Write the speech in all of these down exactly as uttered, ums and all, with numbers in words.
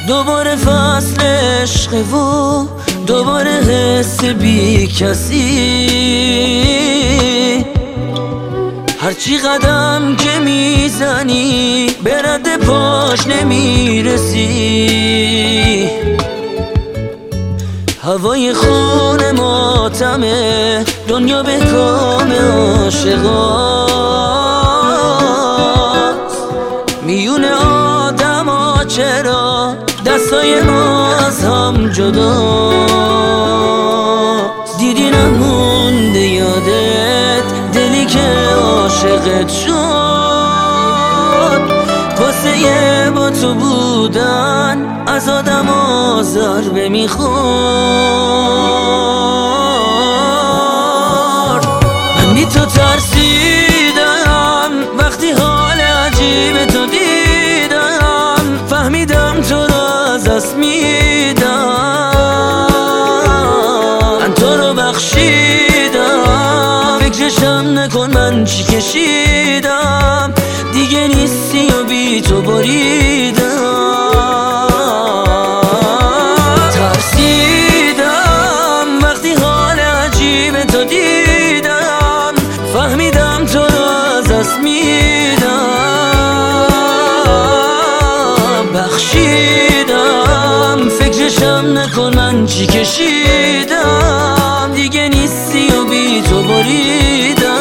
دوباره فصل عشق و دوباره حس بی کسی. هرچی قدم که میزنی به رد پاش نمیرسی. هوای خون ماتمه، دنیا به کام عاشقاست. میون آدم ها چرا دستای ما از هم جداست؟ دیدی نمونده یادت دلی که عاشقت شد. واسه یه با تو بودن از آدم ها ضربه میخورد. من بی تو ترسیدم وقتی حال عجیب تو دیدم. فهمیدم تو رو از دست میدم. من تو رو بخشیدم، فکرشم نکن من چی کشیدم. دیگه نیستی و بی تو بریدم. ترسیدم وقتی حال عجیب تو دیدم. فهمیدم تو رو از دست میدم. بخشیدم، فکرشم نکن من چی کشیدم. دیگه نیستی و بی تو بریدم.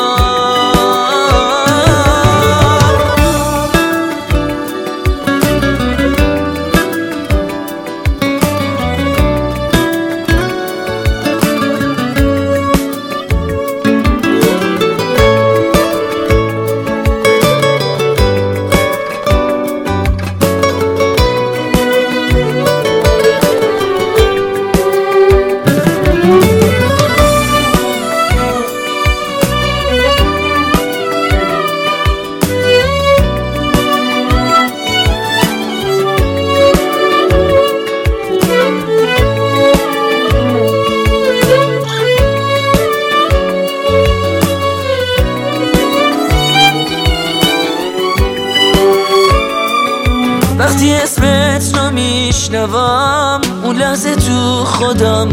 وقتی اسمت رو میشنوم اون لحظه تو خودم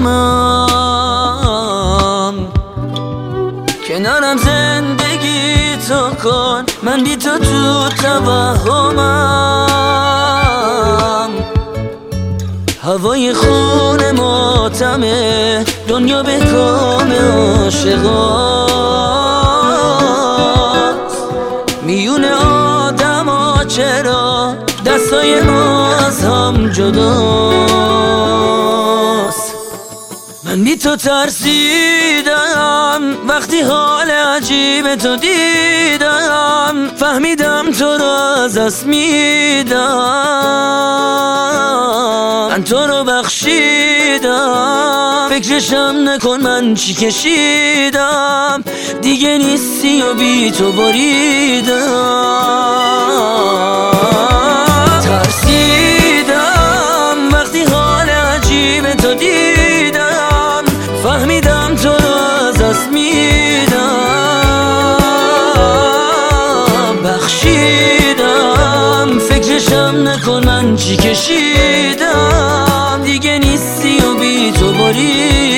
گمم. کنارم زندگی تو کن، من بی تو تو توهمم. هوای خون ماتمه، دنیا به کام عاشقاست. میون آدم ها چرا دستای ما از هم جداست؟ من بی تو ترسیدم وقتی حال عجیب تو دیدم. فهمیدم تو رو از دست میدم. من تو رو بخشیدم، فکرشم نکن من چی کشیدم. دیگه نیستی و بی تو بریدم. ترسیدم وقتی حال عجیب تو دیدم. فهمیدم تو رو از دست میدم. بخشیدم، فکرشم نکن من چی کشیدم. دیگه نیستی و بی تو بریدم.